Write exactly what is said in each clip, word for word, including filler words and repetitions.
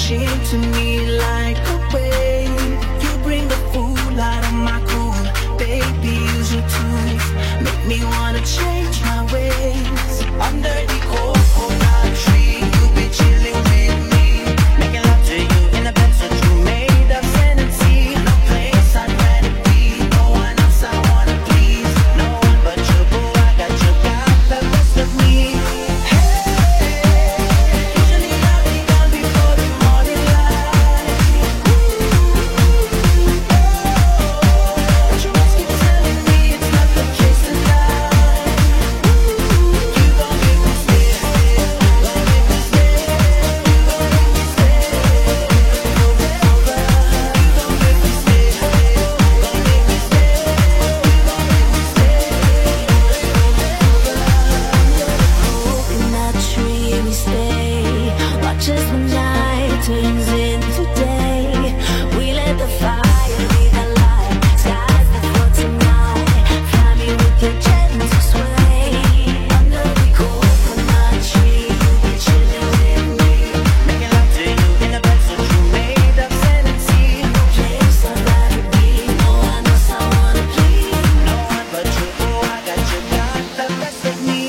crashing to me like a wave. You bring the fool out of my cool. Baby, use your tools. Make me wanna change my ways. Under the coconut tree, you be chilling with me, making love to you in a bed so true, made of sand and sea. No place I'd rather be, no one else I wanna please, no one but you, boo. I got you, got the best of me. Just the night turns into day. We let the fire be the light. Skies the floor tonight. Fly me with your gentle sway. Under the coconut tree, you be chilling with me, making love to you in a bed so true, made of sand and sea. No place I'd rather be, no one else I wanna please, no one but you. Oh, I got you, got the best of me.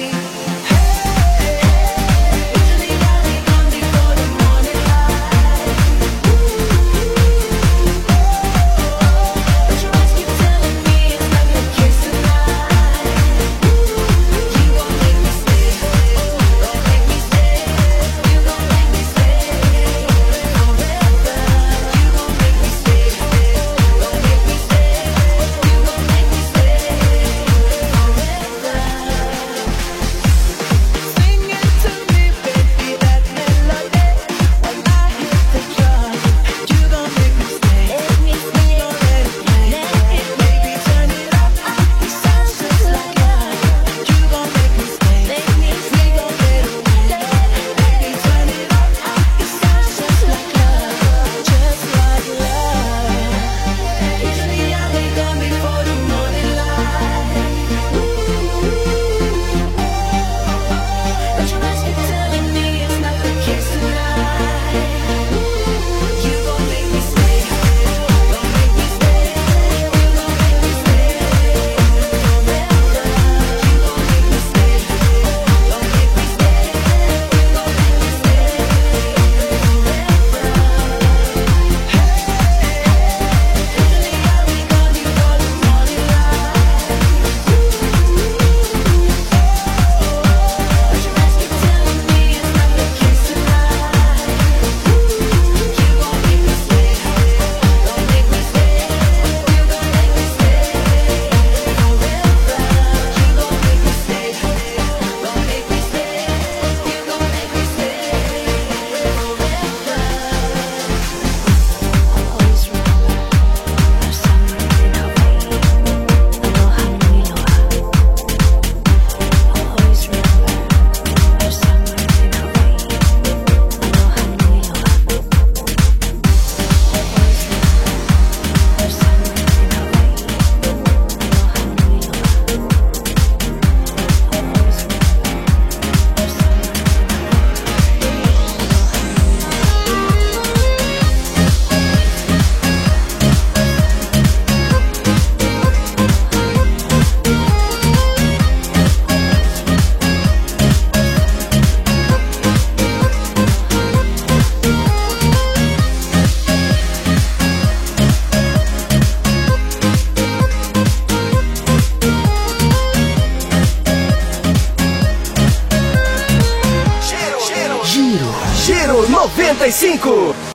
Giro noventa e cinco.